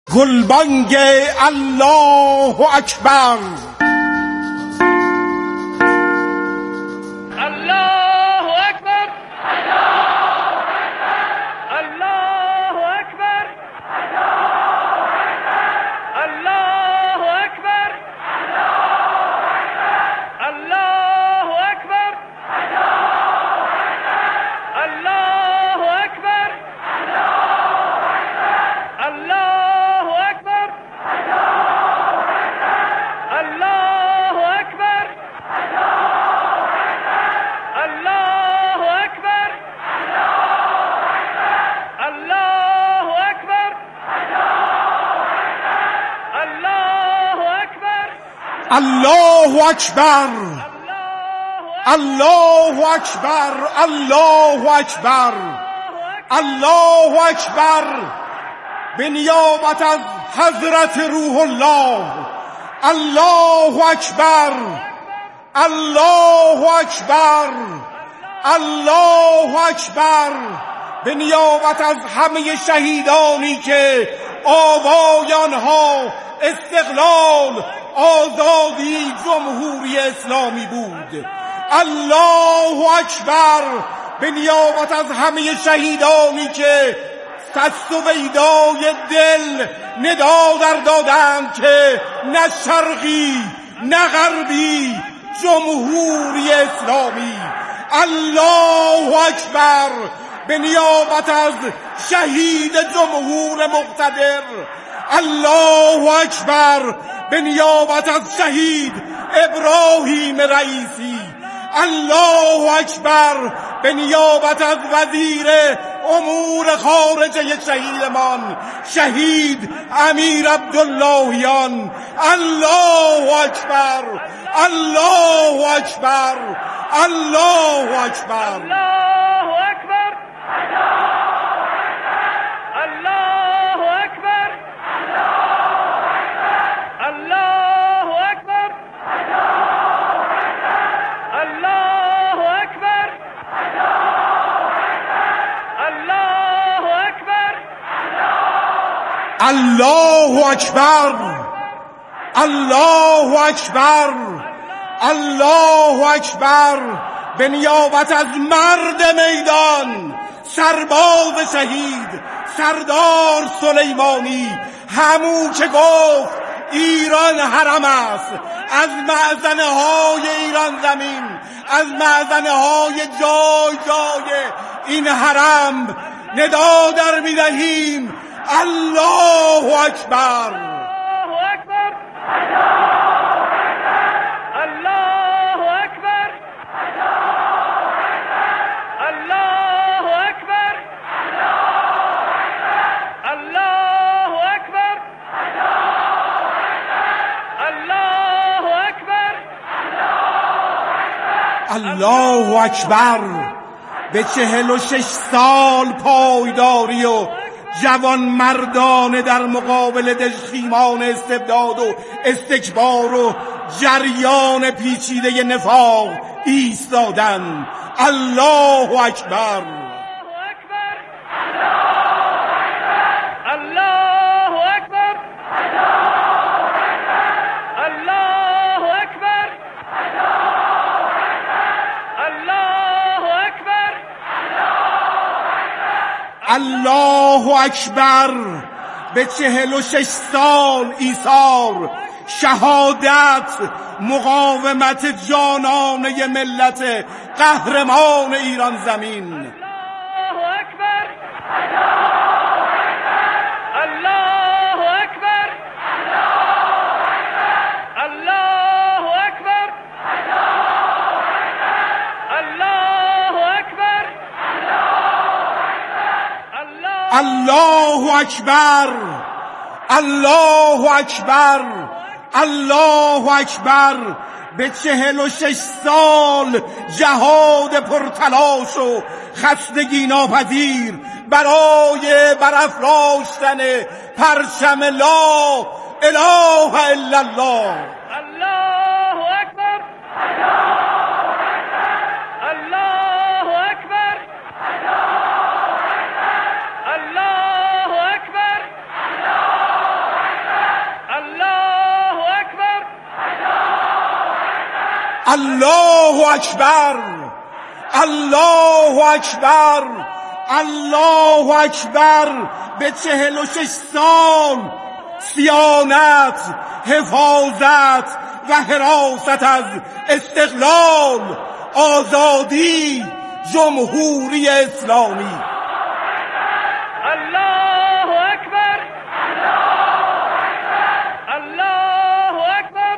گلبانگ الله اکبر. الله اکبر، الله اکبر، الله اکبر، الله اکبر. به نیابت از حضرت روح الله. الله اکبر، الله اکبر، الله اکبر. به نیابت از همه شهیدانی که آوای آنها استقلال، آزادی، جمهوری اسلامی بود. الله اکبر. به نیابت از همه شهیدانی که سست و بیدای دل ندا در دادند که نه شرقی نه غربی، جمهوری اسلامی. الله اکبر. به نیابت از شهید جمهور مقتدر. الله اکبر. به نیابت از شهید ابراهیم رئیسی. الله اکبر. به نیابت از وزیر امور خارجه شهیدمان شهید امیر عبداللهیان. الله اکبر، الله اکبر، الله اکبر. الله اکبر، الله اکبر، الله اکبر. به نیابت از مرد میدان، سرباز شهید سردار سلیمانی، همون که گفت ایران حرم است، از معزنه های ایران زمین، از معزنه های جای جای این حرم ندا در می‌دهیم الله اکبر. الله اکبر. به 46 سال پایداری و جوان مردانه در مقابل دژخیمان استبداد و استکبار و جریان پیچیده نفاق ایستادن. الله اکبر. الله اکبر. به 46 سال ایثار، شهادت، مقاومت جانانه ملت قهرمان ایران زمین. الله اکبر، الله اکبر، الله اکبر، الله اکبر، الله اکبر، الله اکبر، الله اکبر. به 46 سال جهاد پرتلاش و خستگی ناپذیر برای برافراشتن پرچم لا اله الا الله. الله اکبر، الله اکبر، الله اکبر، الله الله اکبر، الله اکبر، الله اکبر. به 46 سال صیانت، حفاظت و حراست از استقلال، آزادی، جمهوری اسلامی. الله اکبر، الله اکبر،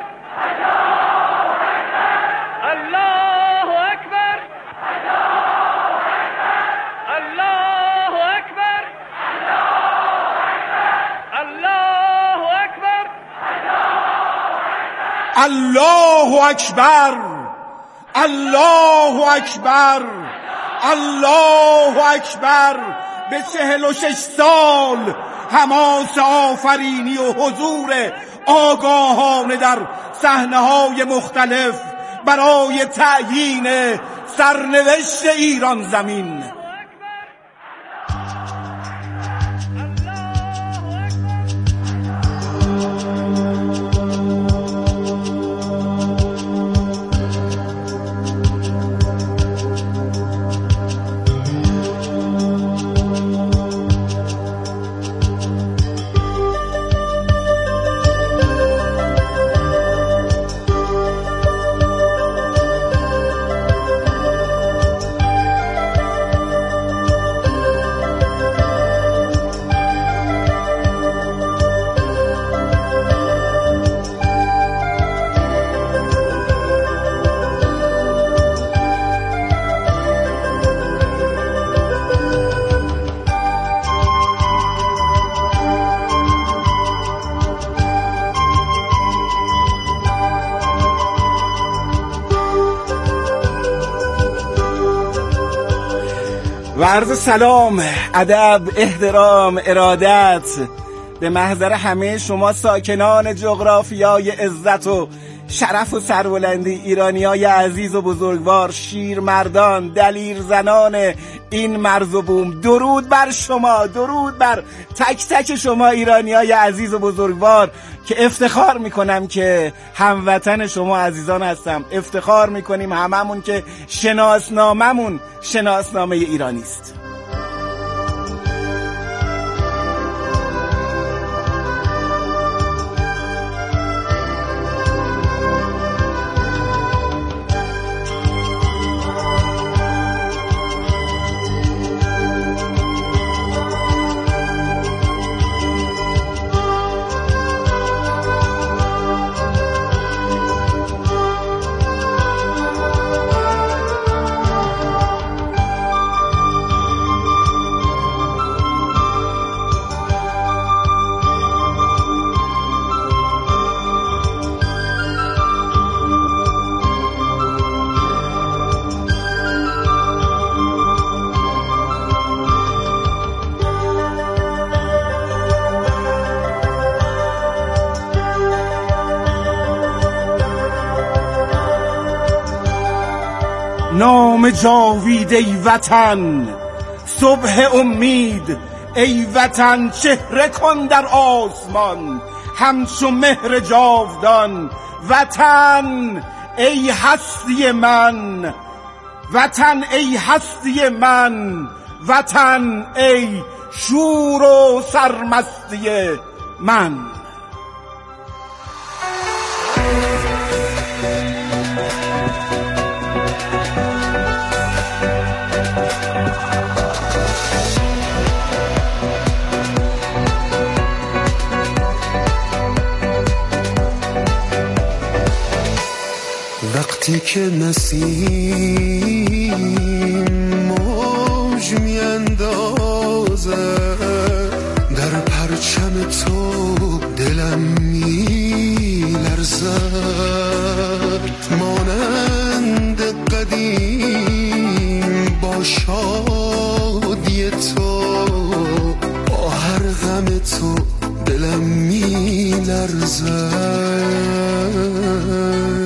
الله اکبر، الله اکبر، الله اکبر، الله اکبر، الله اکبر، الله اکبر. به 46 سال حماس آفرینی و حضور آگاهانه در صحنه‌های مختلف برای تعیین سرنوشت ایران زمین. و عرض سلام، ادب، احترام، ارادت به محضر همه شما ساکنان جغرافیای عزت و شرف و سربلندی، ایرانیای عزیز و بزرگوار، شیرمردان، دلیر زنان این مرز و بوم. درود بر شما، درود بر تک تک شما ایرانیای عزیز و بزرگوار که افتخار میکنم که هموطن شما عزیزان هستم. افتخار میکنیم هممون که شناسناممون شناسنامه ایرانی است. نام جاوید ای وطن، صبح امید ای وطن، چهره کن در آسمان همچو مهر جاودان. وطن ای هستی من، وطن ای هستی من، وطن ای شور و سرمستی من. وقتی که نسیم موج میاندازه در پرچم تو دلم میلرزد، مانند قدیم با شادی تو، با هر غم تو دلم میلرزد.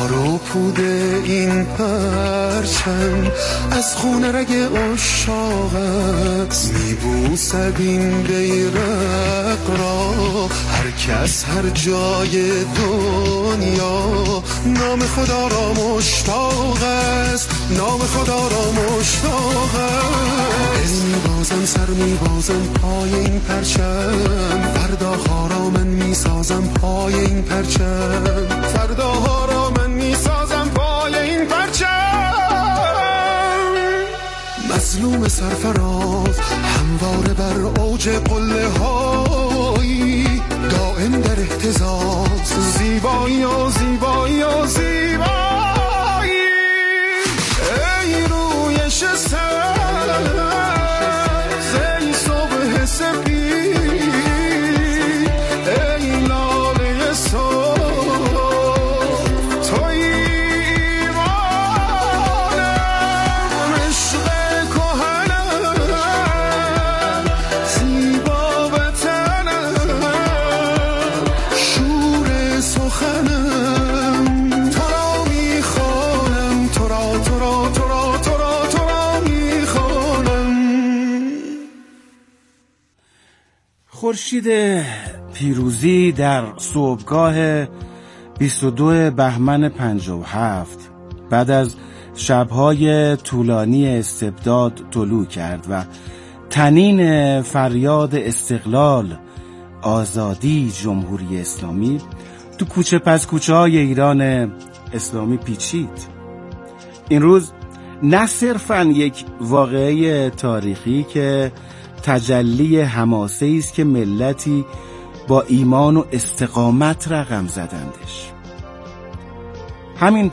تار و پود این پرچم از خون رگ عشاق است، میبوسد این بیرق را هر کس هر جای دنیا. نام خدا را مشتاق است، نام خدا را مشتاق است. میبازم سر میبازم پای این پرچم، فرداها را من میسازم پای این پرچم، فرداها را من میسازم پای این پرچم. مظلوم سرفراز همواره بر اوج قله هایی، دائم در اهتزاز، زیبایی و زیبایی و زیبایی. ای رویش سر، ای صبح سپید، ای لاله صبح، توی ایمانم، عشق کهنم، زیبا وطنم، شور سخنم. تو را میخوانم، تو را تو را تو را تو را تو را میخوانم. خورشید پیروزی در صبحگاه 22 بهمن 57 بعد از شبهای طولانی استبداد طلوع کرد و طنین فریاد استقلال، آزادی، جمهوری اسلامی تو کوچه پس کوچه های ایران اسلامی پیچید. این روز نه صرفاً یک واقعه تاریخی که تجلی حماسه‌ای است که ملتی با ایمان و استقامت رقم زدندش. همین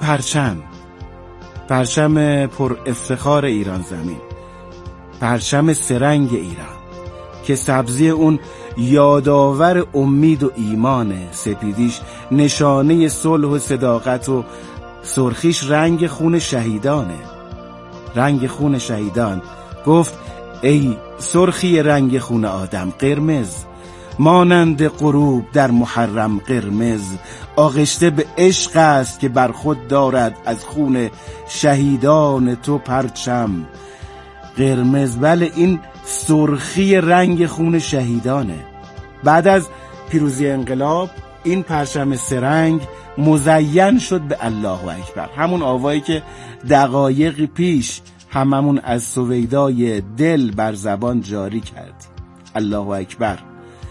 پرچم پر افتخار ایران زمین، پرچم سرنگ ایران که سبزی اون یادآور امید و ایمانه، سپیدیش نشانه صلح و صداقت و سرخیش رنگ خون شهیدانه. رنگ خون شهیدان گفت ای سرخی رنگ خون آدم قرمز، مانند غروب در محرم قرمز، آغشته به عشق است که بر خود دارد از خون شهیدان تو پرچم قرمز. بله، این سرخی رنگ خون شهیدانه. بعد از پیروزی انقلاب این پرچم سرنگ مزین شد به الله اکبر، همون آوایی که دقایقی پیش هممون از سویدای دل بر زبان جاری کرد. الله اکبر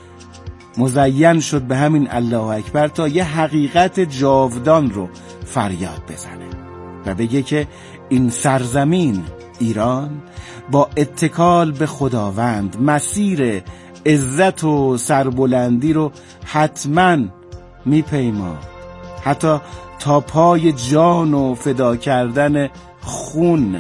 مزین شد به همین الله اکبر تا یه حقیقت جاودان رو فریاد بزنه و بگه که این سرزمین ایران با اتکال به خداوند مسیر عزت و سربلندی رو حتما میپیماد، حتی تا پای جان و فدا کردن خون،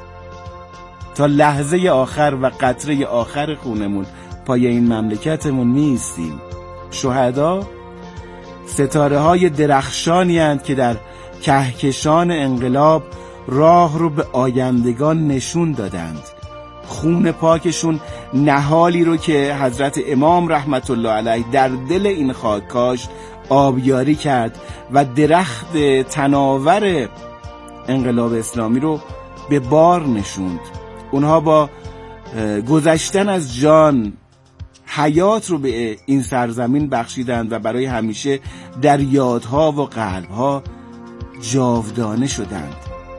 تا لحظه آخر و قطره آخر خونمون پای این مملکتمون میستیم. شهدا ستاره های درخشانی هستند که در کهکشان انقلاب راه رو به آیندگان نشون دادند. خون پاکشون نهالی رو که حضرت امام رحمت الله علیه در دل این خاک کاشت آبیاری کرد و درخت تناور انقلاب اسلامی رو به بار نشوند. اونها با گذشتن از جان حیات رو به این سرزمین بخشیدند و برای همیشه در یادها و قلبها جاودانه شدند.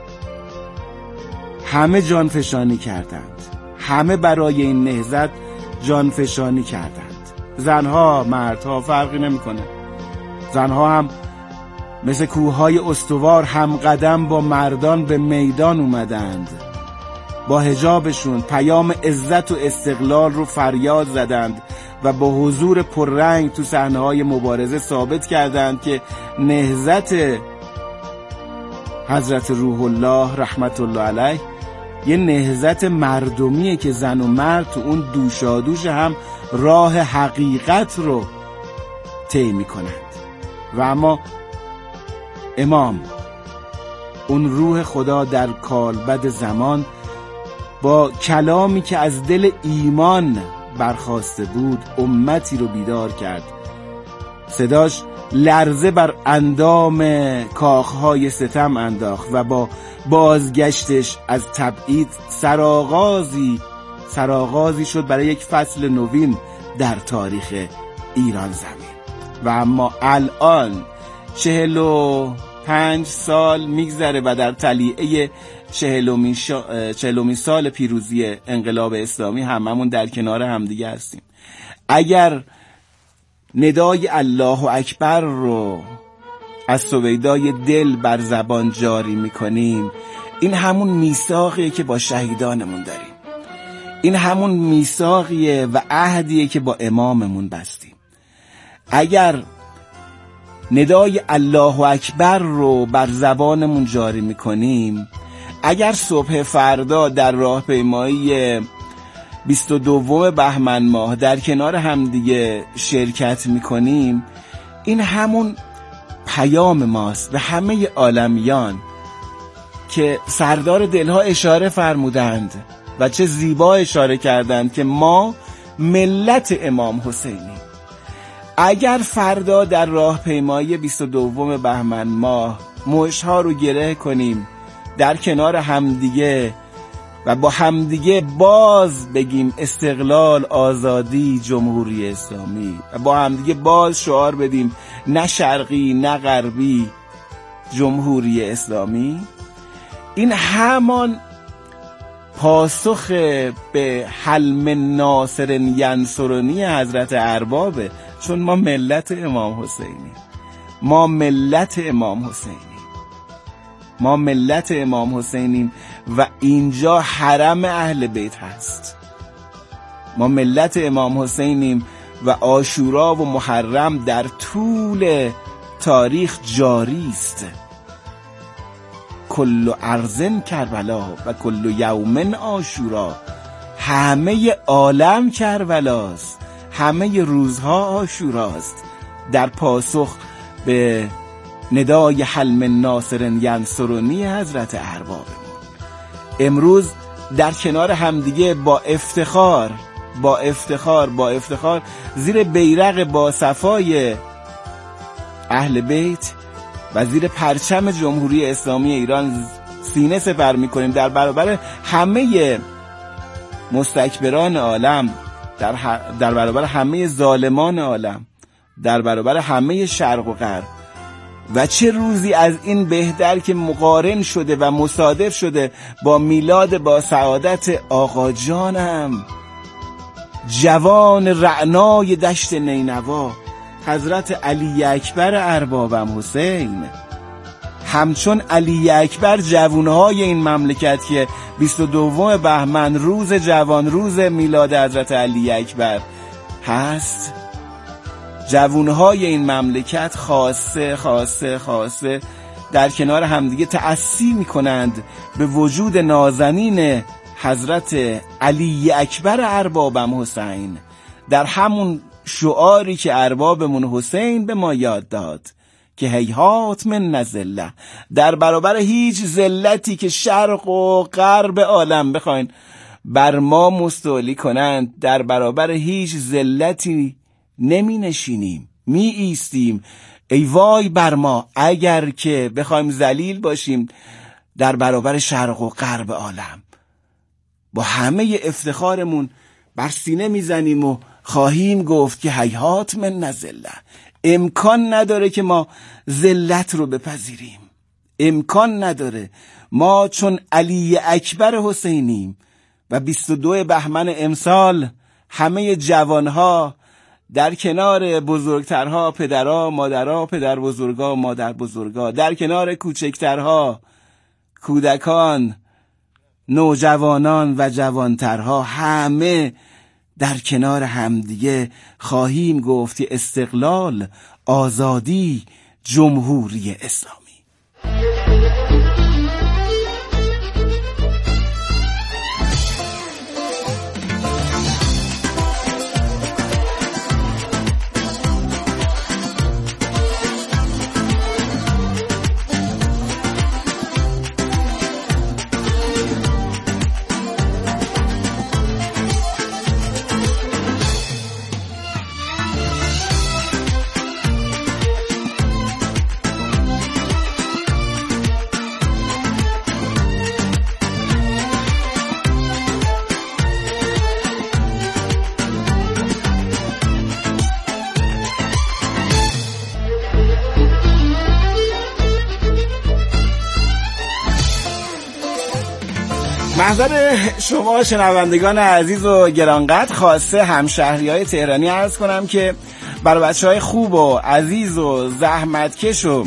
همه جانفشانی کردند، همه برای این نهضت جانفشانی کردند. زنها، مردها فرقی نمیکنه. زنها هم مثل کوههای استوار هم قدم با مردان به میدان اومدند، با حجابشون پیام عزت و استقلال رو فریاد زدند و با حضور پررنگ تو صحنه‌های مبارزه ثابت کردند که نهضت حضرت روح الله رحمت الله علیه یه نهضت مردمیه که زن و مرد تو اون دوشادوش هم راه حقیقت رو طی می‌کنند. و اما امام، اون روح خدا در کالبد زمان، با کلامی که از دل ایمان برخاسته بود امتی رو بیدار کرد. صداش لرزه بر اندام کاخهای ستم انداخت و با بازگشتش از تبعید سرآغازی شد برای یک فصل نوین در تاریخ ایران زمین. و اما الان 45 سال میگذره و در طلیعه 40مین سال پیروزی انقلاب اسلامی هممون در کنار همدیگه هستیم. اگر ندای الله اکبر رو از سویدای دل بر زبان جاری میکنیم، این همون میثاقیه که با شهیدانمون داریم، این همون میثاقیه و عهدیه که با اماممون بستیم. اگر ندای الله اکبر رو بر زبانمون جاری میکنیم، اگر صبح فردا در راهپیمایی 22 بهمن ماه در کنار همدیگه شرکت میکنیم، این همون پیام ماست به همه عالمیان که سردار دلها اشاره فرمودند و چه زیبا اشاره کردند که ما ملت امام حسینیم. اگر فردا در راهپیمایی 22 بهمن ماه مشت‌ها رو گره کنیم در کنار همدیگه و با همدیگه باز بگیم استقلال، آزادی، جمهوری اسلامی، و با همدیگه باز شعار بدیم نه شرقی نه غربی، جمهوری اسلامی، این همان پاسخ به حلم ناصر ینصرنی حضرت اربابه. چون ما ملت امام حسینیم، ما ملت امام حسینیم و اینجا حرم اهل بیت هست. ما ملت امام حسینیم و عاشورا و محرم در طول تاریخ جاری است. کل ارضن کربلا و کل یومن عاشورا، همه عالم کربلاست، همه روزها عاشوراست، در پاسخ به ندای حلم ناصر ینصرنی حضرت اربابمون. امروز در کنار همدیگه با افتخار زیر بیرق با صفای اهل بیت و زیر پرچم جمهوری اسلامی ایران سینه سپر میکنیم در برابر همه مستکبران عالم، در برابر همه ظالمان عالم، در برابر همه شرق و غرب. و چه روزی از این بهتر که مقارن شده و مصادف شده با میلاد با سعادت آقا جانم، جوان رعنای دشت نینوا، حضرت علی اکبر اربابم حسین. همچون علی اکبر جوانهای این مملکت که 22 بهمن روز جوان، روز میلاد حضرت علی اکبر هست، جوانهای این مملکت خاصه در کنار همدیگه تأسی میکنند به وجود نازنین حضرت علی اکبر اربابم حسین، در همون شعاری که اربابمون حسین به ما یاد داد که هیهات من نزله، در برابر هیچ ذلتی که شرق و غرب عالم بخواین بر ما مستولی کنند، در برابر هیچ ذلتی نمی نشینیم، می ایستیم. ای وای بر ما اگر که بخوایم ذلیل باشیم در برابر شرق و غرب عالم. با همه افتخارمون بر سینه میزنیم و خواهیم گفت که هیهات من نزله. امکان نداره که ما ذلت رو بپذیریم، امکان نداره. ما چون علی اکبر حسینیم و 22 بهمن امسال همه جوانها در کنار بزرگترها، پدرها، مادرها، پدر بزرگا، مادر بزرگا، در کنار کوچکترها، کودکان، نوجوانان و جوانترها، همه در کنار همدیگه خواهیم گفت که استقلال، آزادی، جمهوری اسلامی. محضر شما شنوندگان عزیز و گرانقدر، خاصه همشهریای تهرانی عرض کنم که برای بچهای خوب و عزیز و زحمتکش و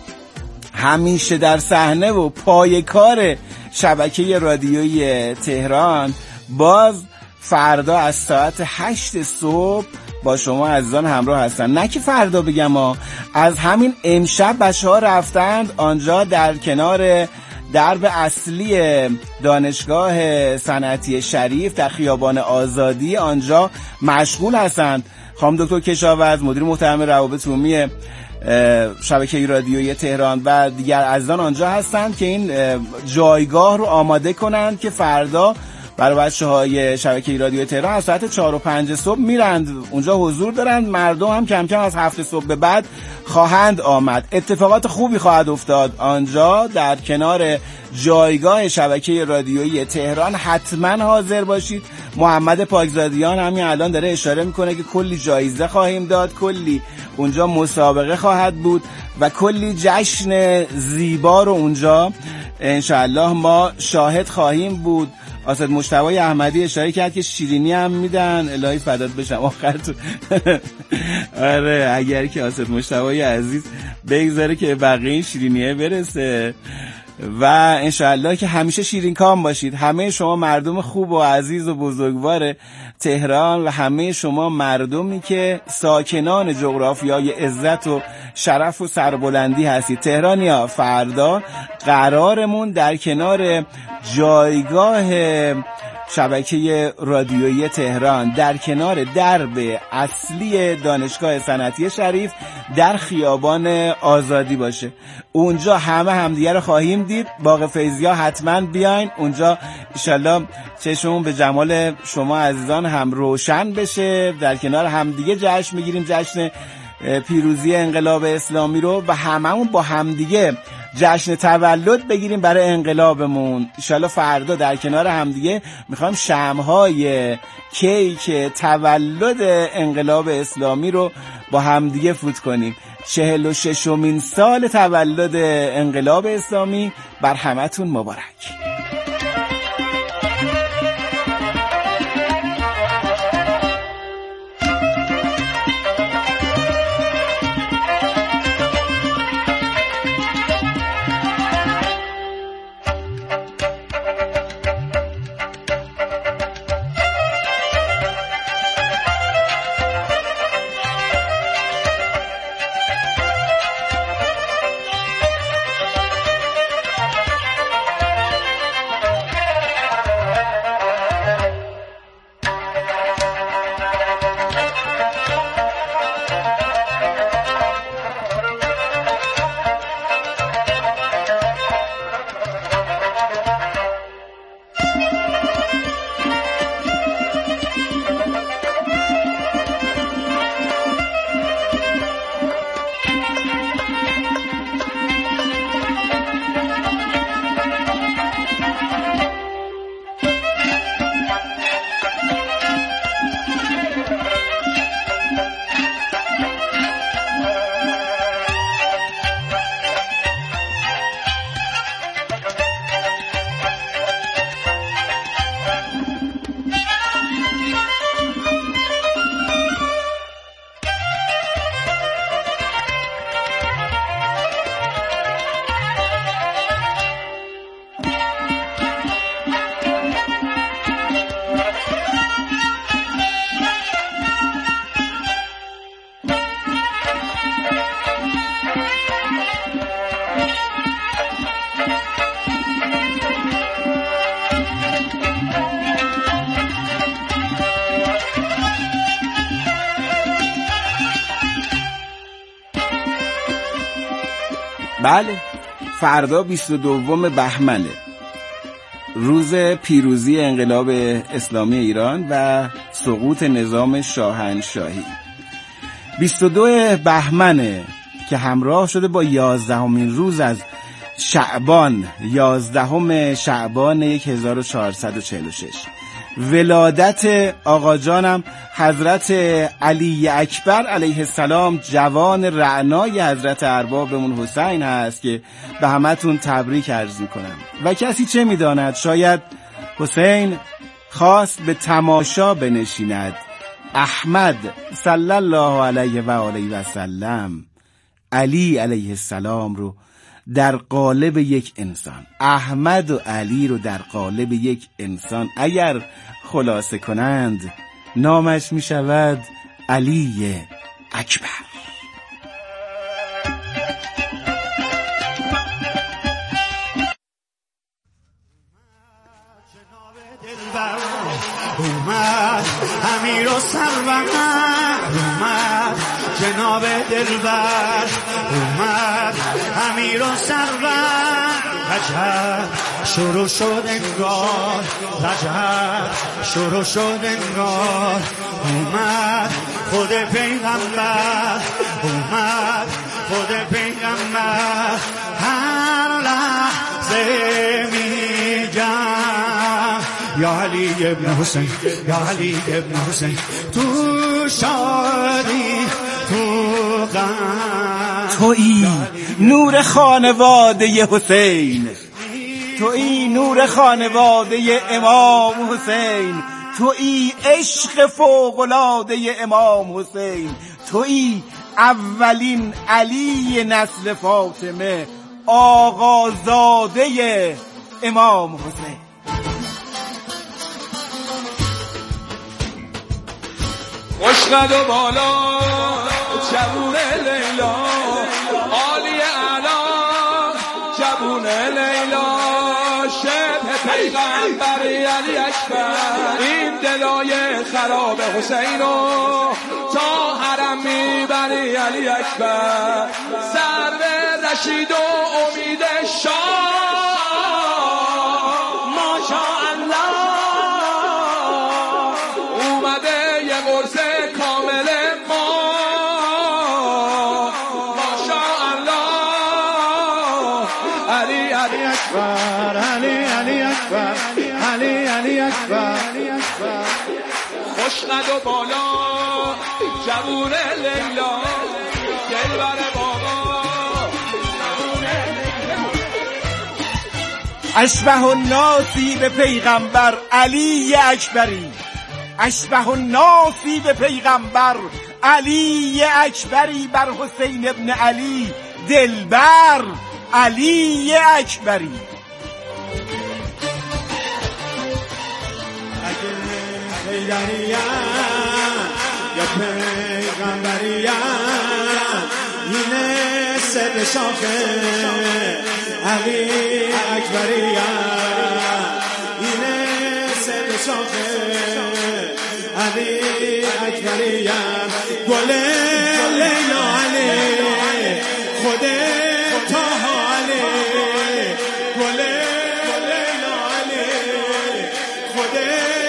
همیشه در صحنه و پای کار شبکه رادیویی تهران، باز فردا از ساعت 8 صبح با شما عزیزان همراه هستن. نه که فردا بگم از همین امشب بچه‌ها رفتند آنجا در کنار درب اصلی دانشگاه صنعتی شریف در خیابان آزادی، آنجا مشغول هستند. خانم دکتر کشاورز، مدیر محترم روابط عمومی شبکه رادیویی تهران و دیگر عزیزان آنجا هستند که این جایگاه رو آماده کنند که فردا برای بچه‌های شبکه رادیویی تهران از ساعت 4 و 5 صبح میرند اونجا حضور دارند. مردم هم کم کم از 7 صبح به بعد خواهند آمد. اتفاقات خوبی خواهد افتاد آنجا در کنار جایگاه شبکه رادیویی تهران. حتما حاضر باشید. محمد پاکزادیان همین الان داره اشاره میکنه که کلی جایزه خواهیم داد، کلی اونجا مسابقه خواهد بود و کلی جشن زیبا رو اونجا انشاءالله ما شاهد خواهیم بود. آسد مجتبی احمدی اشاره کرد که شیرینی هم میدن. الهی فدات بشم آخرتون. آره اگر که آسد مجتبی عزیز بگذاره که بقیه شیرینیه برسه و انشاءالله که همیشه شیرین کام باشید. همه شما مردم خوب و عزیز و بزرگوار تهران و همه شما مردمی که ساکنان جغرافیای عزت و شرف و سربلندی هستید. تهرانیا، فردا قرارمون در کنار جایگاه شبکه رادیویی تهران در کنار درب اصلی دانشگاه صنعتی شریف در خیابان آزادی باشه. اونجا همه همدیگه رو خواهیم دید. باغ فیضیا حتما بیاین اونجا، انشالله چشمون به جمال شما عزیزان هم روشن بشه. در کنار همدیگه جشن میگیریم، جشن پیروزی انقلاب اسلامی رو، و هممون با همدیگه جشن تولد بگیریم برای انقلابمون. انشالله فردا در کنار همدیگه میخوایم شمعهای کیک تولد انقلاب اسلامی رو با همدیگه فوت کنیم. 46مین سال تولد انقلاب اسلامی بر همتون مبارک. بله، فردا 22 بهمنه، روز پیروزی انقلاب اسلامی ایران و سقوط نظام شاهنشاهی. 22 بهمنه که همراه شده با 11مین روز از شعبان، 11 شعبان 1446، ولادت آقا جانم حضرت علی اکبر علیه السلام، جوان رعنای حضرت اربابمون حسین هست که به همتون تبریک عرض میکنم. و کسی چه میداند، شاید حسین خواست به تماشا بنشیند. احمد صلی الله علیه و آله و سلم علی علیه السلام رو در قالب یک انسان، احمد و علی رو در قالب یک انسان اگر خلاصه کنند نامش می شود علی اکبر. اومد امیر و سرور، اومد جناب دلبر، اومد امیر و سرور. عجب شروع شد انگار، عجب شروع شد انگار. اومد خود پیغمبر، اومد خود پیغمبر. هر لحظه میگم یا علی ابن حسین، یا علی ابن حسین. تو شادی تو غم، تویی نور خانواده حسین، تویی نور خانواده امام حسین، تویی عشق فوق‌العاده امام حسین، تویی اولین علی نسل فاطمه، آقازاده امام حسین. خوشقد و بالا جوون لیلا، عالی اعلا جوون لیلا، شبه پیغمبر علی اکبر. این دلای خراب حسینو تا حرم میبری علی اکبر. سر رشید و امید شاه، ماشاءالله اومده یه قرص کامل ما، ماشاءالله علی علی اکبر، علی علی اکبر، علی علی اکبر. خوشقد و بالا جوون لیلا، دلبر بابا. اشبه الناسی به پیغمبر علی اکبری، اشبه الناسی به پیغمبر علی اکبری. بر حسین ابن علی دلبر علی اکبری. پیگمبریان یا پیغمبریان، اینه سر شاخه علی اکبریان، اینه سر شاخه علی اکبریان. گل لیلا علی خود تاها علی، گل لیلا علی خود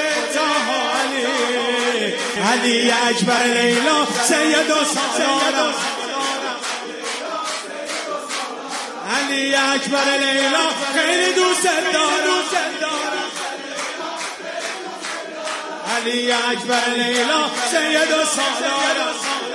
علی اکبر لیلا سید و سالار. علی اکبر لیلا خیلی دوست دارم. علی اکبر لیلا سید و سالار.